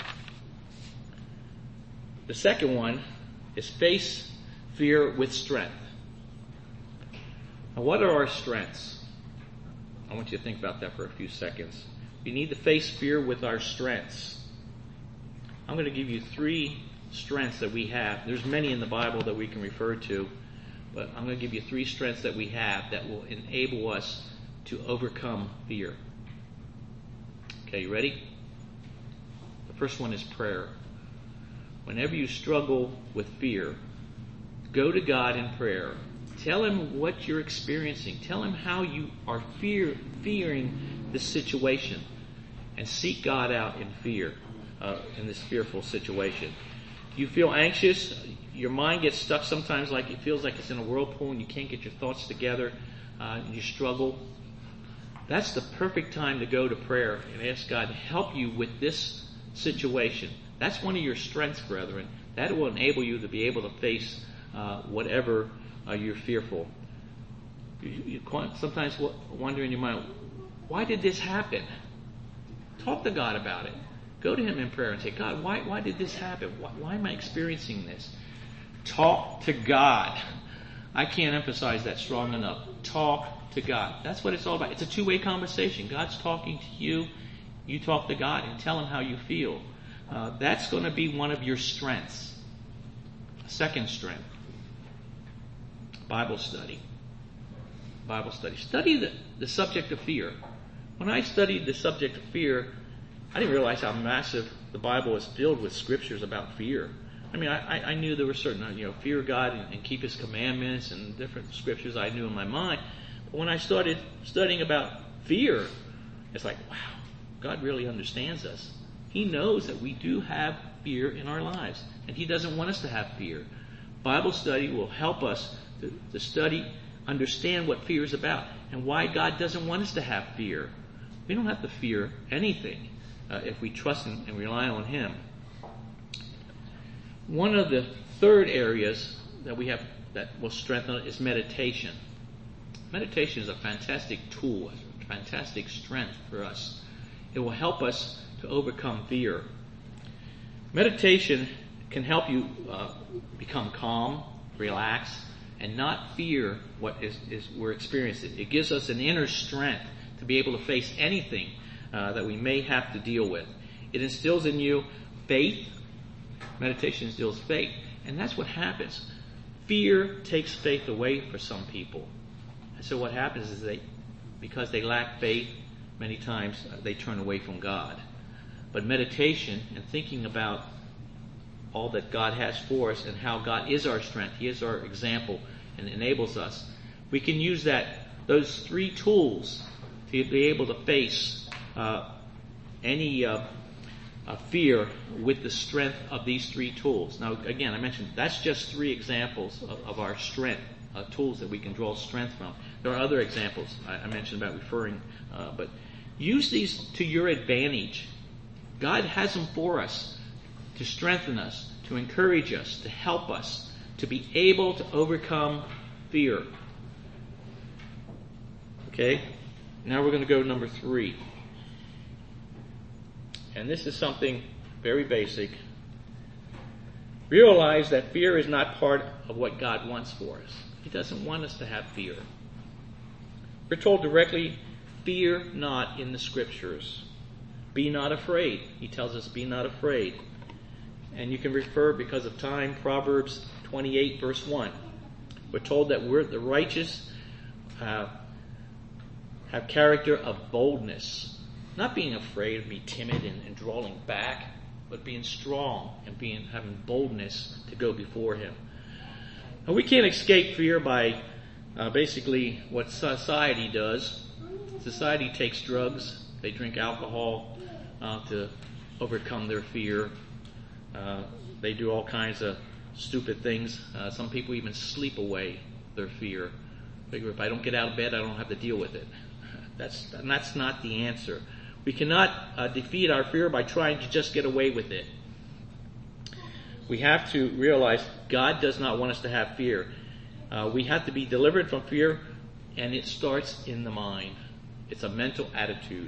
The second one is face fear with strength. Now, what are our strengths? I want you to think about that for a few seconds. We need to face fear with our strengths. I'm going to give you 3 strengths that we have. There's many in the Bible that we can refer to, but I'm going to give you 3 strengths that we have that will enable us to overcome fear. Okay, you ready? The first one is prayer. Whenever you struggle with fear, go to God in prayer. Tell Him what you're experiencing. Tell Him how you are fearing this situation. And seek God out in fear, in this fearful situation. You feel anxious. Your mind gets stuck sometimes, like it feels like it's in a whirlpool and you can't get your thoughts together. You struggle. That's the perfect time to go to prayer and ask God to help you with this situation. That's one of your strengths, brethren. That will enable you to be able to face whatever you're fearful. You sometimes wonder in your mind, why did this happen? Talk to God about it. Go to Him in prayer and say, God, why did this happen? Why am I experiencing this? Talk to God. I can't emphasize that strong enough. Talk to God. That's what it's all about. It's a two-way conversation. God's talking to you. You talk to God and tell Him how you feel. That's going to be one of your strengths. Second strength. Bible study. Bible study. Study the subject of fear. When I studied the subject of fear, I didn't realize how massive the Bible is filled with scriptures about fear. I mean, I knew there were certain, fear God and keep His commandments and different scriptures I knew in my mind. But when I started studying about fear, it's like, wow, God really understands us. He knows that we do have fear in our lives, and He doesn't want us to have fear. Bible study will help us to study, understand what fear is about, and why God doesn't want us to have fear. We don't have to fear anything if we trust and rely on Him. One of the third areas that we have that will strengthen is meditation. Meditation is a fantastic tool, a fantastic strength for us. It will help us to overcome fear. Meditation can help you become calm, relax, and not fear what we're experiencing. It gives us an inner strength to be able to face anything that we may have to deal with. It instills in you faith. Meditation instills faith. And that's what happens. Fear takes faith away for some people. And so what happens is because they lack faith, many times they turn away from God. But meditation and thinking about all that God has for us and how God is our strength, He is our example and enables us. We can use those three tools to be able to face any fear with the strength of these three tools. Now, again, I mentioned that's just three examples of our strength, tools that we can draw strength from. There are other examples I mentioned about referring, but use these to your advantage. God has them for us to strengthen us, to encourage us, to help us, to be able to overcome fear. Okay? Now we're going to go to number 3. And this is something very basic. Realize that fear is not part of what God wants for us. He doesn't want us to have fear. We're told directly, fear not in the Scriptures. Be not afraid. He tells us, be not afraid. And you can refer, because of time, Proverbs 28, verse 1. We're told that the righteous have character of boldness. Not being afraid of being timid and drawing back, but being strong and having boldness to go before Him. And we can't escape fear by basically what society does. Society takes drugs. They drink alcohol to overcome their fear. They do all kinds of stupid things. Some people even sleep away their fear. Figure, if I don't get out of bed, I don't have to deal with it. That's not the answer. We cannot defeat our fear by trying to just get away with it. We have to realize God does not want us to have fear. We have to be delivered from fear, and it starts in the mind. It's a mental attitude.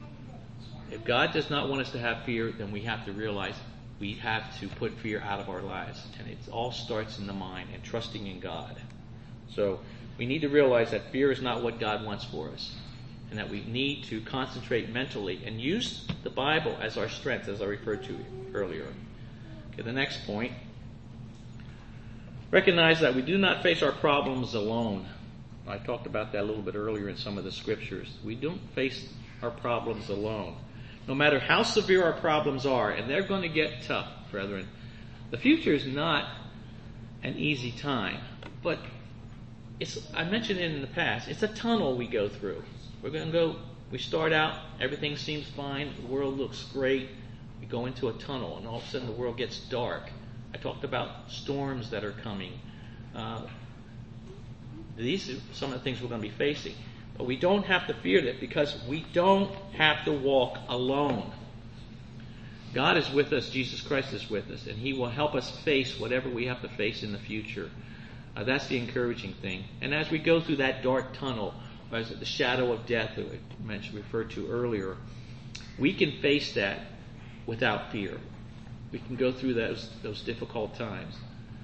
If God does not want us to have fear, then we have to realize we have to put fear out of our lives. And it all starts in the mind and trusting in God. So we need to realize that fear is not what God wants for us. And that we need to concentrate mentally and use the Bible as our strength, as I referred to earlier. Okay, the next point. Recognize that we do not face our problems alone. I talked about that a little bit earlier in some of the scriptures. We don't face our problems alone. No matter how severe our problems are, and they're going to get tough, brethren, the future is not an easy time. But I mentioned it in the past, it's a tunnel we go through. We start out, everything seems fine, the world looks great. We go into a tunnel, and all of a sudden the world gets dark. I talked about storms that are coming. These are some of the things we're going to be facing. But we don't have to fear that, because we don't have to walk alone. God is with us, Jesus Christ is with us, and He will help us face whatever we have to face in the future. That's the encouraging thing. And as we go through that dark tunnel, as the shadow of death that we referred to earlier, we can face that without fear. We can go through those difficult times.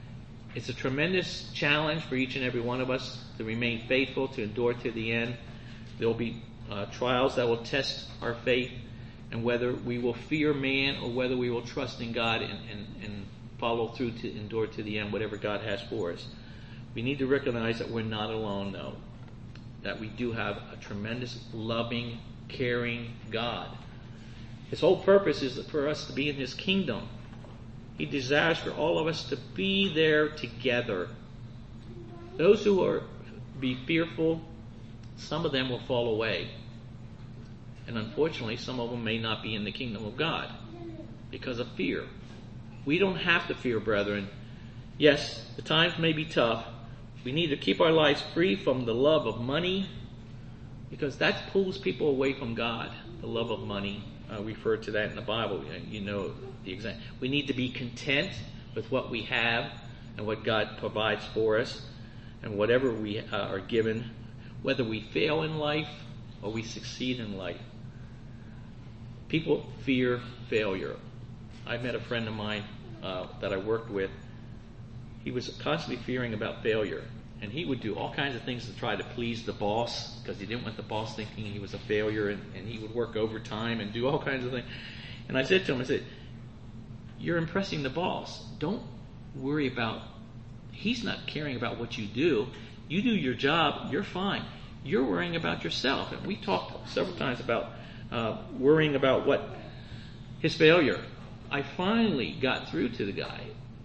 It's a tremendous challenge for each and every one of us to remain faithful, to endure to the end. There will be trials that will test our faith, and whether we will fear man or whether we will trust in God and follow through to endure to the end, whatever God has for us. We need to recognize that we're not alone, though. That we do have a tremendous, loving, caring God. His whole purpose is for us to be in His kingdom. He desires for all of us to be there together. Those who be fearful, some of them will fall away. And unfortunately, some of them may not be in the kingdom of God because of fear. We don't have to fear, brethren. Yes, the times may be tough. We need to keep our lives free from the love of money, because that pulls people away from God, the love of money. I refer to that in the Bible. You know the example. We need to be content with what we have and what God provides for us, and whatever we are given, whether we fail in life or we succeed in life. People fear failure. I met a friend of mine that I worked with. He was constantly fearing about failure, and he would do all kinds of things to try to please the boss, because he didn't want the boss thinking he was a failure, and he would work overtime and do all kinds of things. And I said to him, I said, you're impressing the boss. Don't worry about, he's not caring about what you do. You do your job, you're fine. You're worrying about yourself. And we talked several times about worrying about what his failure. I finally got through to the guy.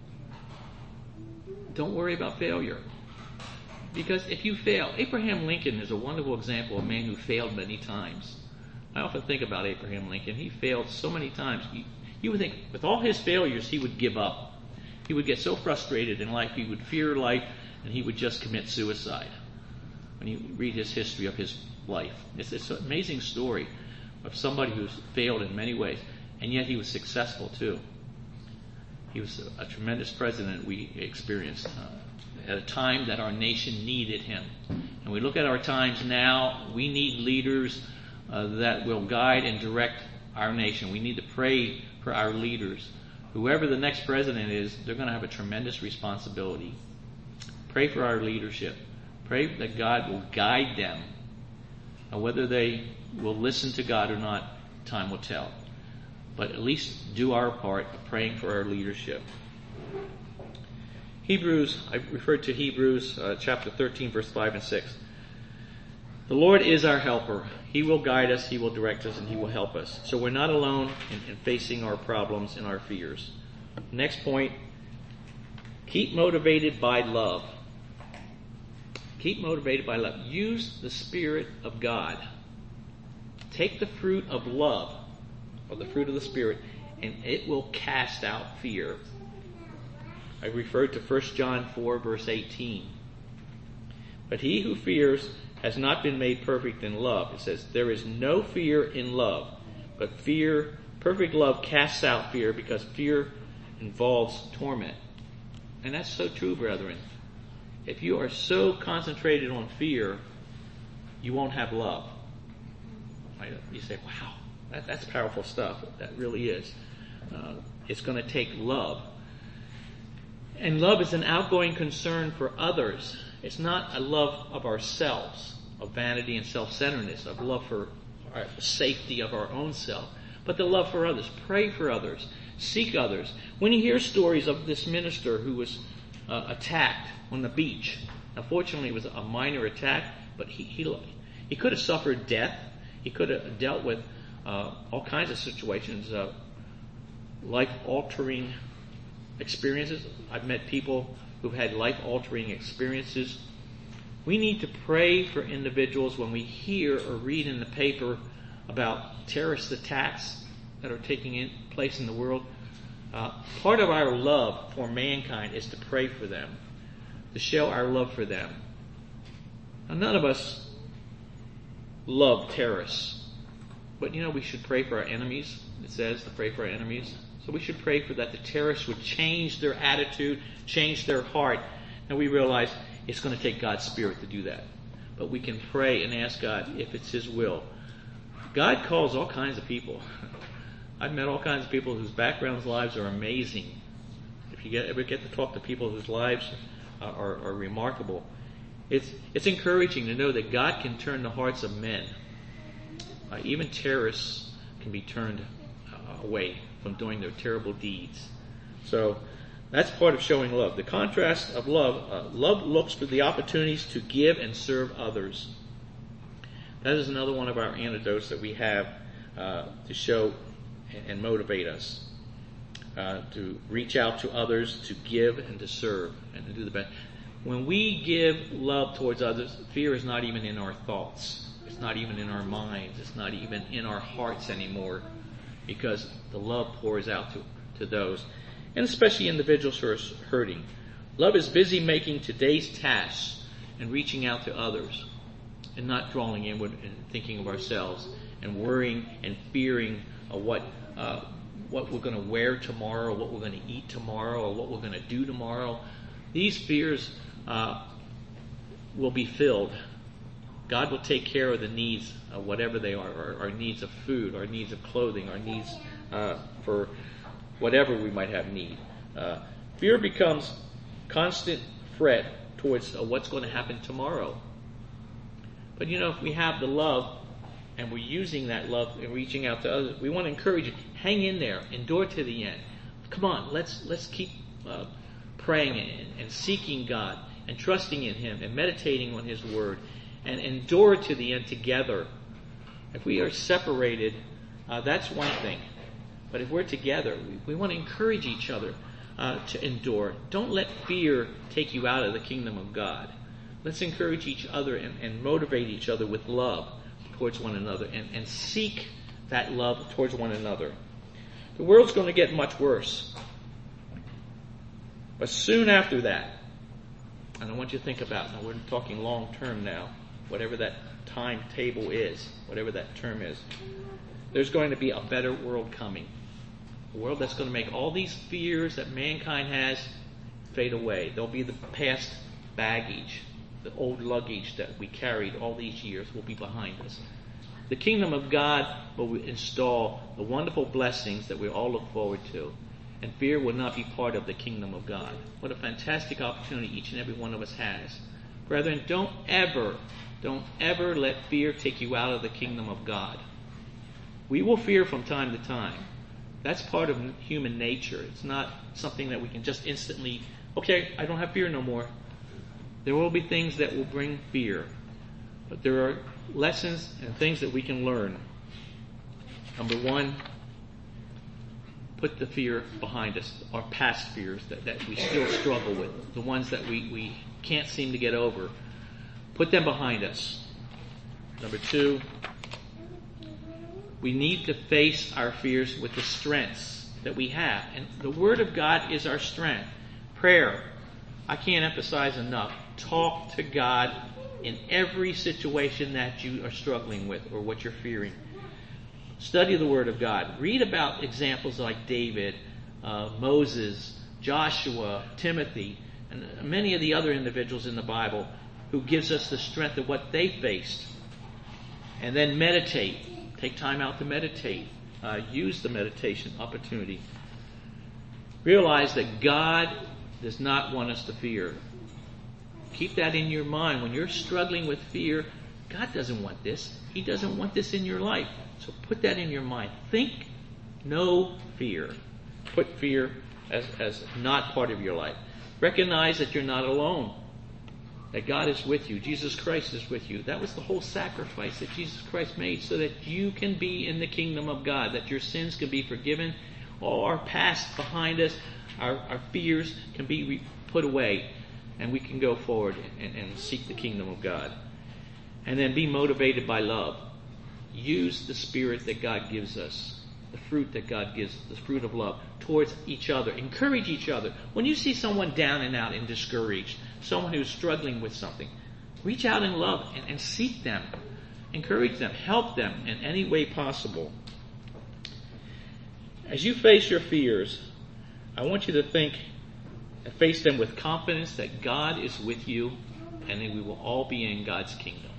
Don't worry about failure. Because if you fail, Abraham Lincoln is a wonderful example of a man who failed many times. I often think about Abraham Lincoln. He failed so many times. You would think with all his failures he would give up. He would get so frustrated in life, he would fear life, and he would just commit suicide. When you read his history of his life, it's an amazing story of somebody who's failed in many ways, and yet he was successful too. He was a tremendous president we experienced at a time that our nation needed him. And we look at our times now, we need leaders that will guide and direct our nation. We need to pray for our leaders. Whoever the next president is, they're going to have a tremendous responsibility. Pray for our leadership. Pray that God will guide them. And whether they will listen to God or not, time will tell. But at least do our part of praying for our leadership. Hebrews, I referred to Hebrews chapter 13, verse 5 and 6. The Lord is our helper. He will guide us, He will direct us, and He will help us. So we're not alone in facing our problems and our fears. Next point, keep motivated by love. Keep motivated by love. Use the Spirit of God. Take the fruit of love, or the fruit of the Spirit, and it will cast out fear. I referred to 1 John 4, verse 18. But he who fears has not been made perfect in love. It says, there is no fear in love, but perfect love casts out fear, because fear involves torment. And that's so true, brethren. If you are so concentrated on fear, you won't have love. You say, wow, that's powerful stuff. That really is. It's going to take love. And love is an outgoing concern for others. It's not a love of ourselves, of vanity and self-centeredness, of love for the safety of our own self, but the love for others. Pray for others. Seek others. When you hear stories of this minister who was attacked on the beach, now fortunately it was a minor attack, but he could have suffered death. He could have dealt with all kinds of situations, life-altering experiences. I've met people who've had life-altering experiences. We need to pray for individuals when we hear or read in the paper about terrorist attacks that are taking place in the world. Part of our love for mankind is to pray for them, to show our love for them. Now, none of us love terrorists, but we should pray for our enemies. It says to pray for our enemies. So we should pray for that the terrorists would change their attitude, change their heart. And we realize it's going to take God's Spirit to do that. But we can pray and ask God if it's His will. God calls all kinds of people. I've met all kinds of people whose backgrounds, lives are amazing. if you ever get to talk to people whose lives are remarkable, it's encouraging to know that God can turn the hearts of men. Even terrorists can be turned away from doing their terrible deeds. So that's part of showing love. The contrast of love, love looks for the opportunities to give and serve others. That is another one of our antidotes that we have to show and motivate us. To reach out to others, to give and to serve and to do the best. When we give love towards others, fear is not even in our thoughts. It's not even in our minds. It's not even in our hearts anymore, because the love pours out to those, and especially individuals who are hurting. Love is busy making today's tasks and reaching out to others, and not drawing inward and thinking of ourselves and worrying and fearing what we're going to wear tomorrow, what we're going to eat tomorrow, or what we're going to do tomorrow. These fears will be filled. God will take care of the needs, whatever they are, our needs of food, our needs of clothing, our needs for whatever we might have need. Fear becomes constant fret towards what's going to happen tomorrow. But if we have the love, and we're using that love and reaching out to others, we want to encourage you. Hang in there. Endure to the end. Come on, let's keep praying and seeking God and trusting in Him and meditating on His Word and endure to the end together. If we are separated, that's one thing. But if we're together, we want to encourage each other to endure. Don't let fear take you out of the kingdom of God. Let's encourage each other and motivate each other with love towards one another and seek that love towards one another. The world's going to get much worse. But soon after that, and I want you to think about, now we're talking long term now, whatever that timetable is, whatever that term is, there's going to be a better world coming. A world that's going to make all these fears that mankind has fade away. There'll be the past baggage. The old luggage that we carried all these years will be behind us. The kingdom of God will install the wonderful blessings that we all look forward to. And fear will not be part of the kingdom of God. What a fantastic opportunity each and every one of us has. Brethren, don't ever let fear take you out of the kingdom of God. We will fear from time to time. That's part of human nature. It's not something that we can just instantly, okay, I don't have fear no more. There will be things that will bring fear. But there are lessons and things that we can learn. Number one, put the fear behind us, our past fears that we still struggle with, the ones that we can't seem to get over. Put them behind us. Number two, we need to face our fears with the strengths that we have. And the Word of God is our strength. Prayer. I can't emphasize enough. Talk to God in every situation that you are struggling with or what you're fearing. Study the Word of God. Read about examples like David, Moses, Joshua, Timothy, and many of the other individuals in the Bible who gives us the strength of what they faced. And then meditate. Take time out to meditate. Use the meditation opportunity. Realize that God does not want us to fear. Keep that in your mind. When you're struggling with fear, God doesn't want this. He doesn't want this in your life. So put that in your mind. Think no fear. Put fear as not part of your life. Recognize that you're not alone. That God is with you. Jesus Christ is with you. That was the whole sacrifice that Jesus Christ made so that you can be in the kingdom of God. That your sins can be forgiven. All our past behind us, our fears can be put away. And we can go forward and seek the kingdom of God. And then be motivated by love. Use the spirit that God gives us. The fruit that God gives, the fruit of love, towards each other. Encourage each other. When you see someone down and out and discouraged, someone who's struggling with something, reach out in love and seek them. Encourage them. Help them in any way possible. As you face your fears, I want you to think and face them with confidence that God is with you and that we will all be in God's kingdom.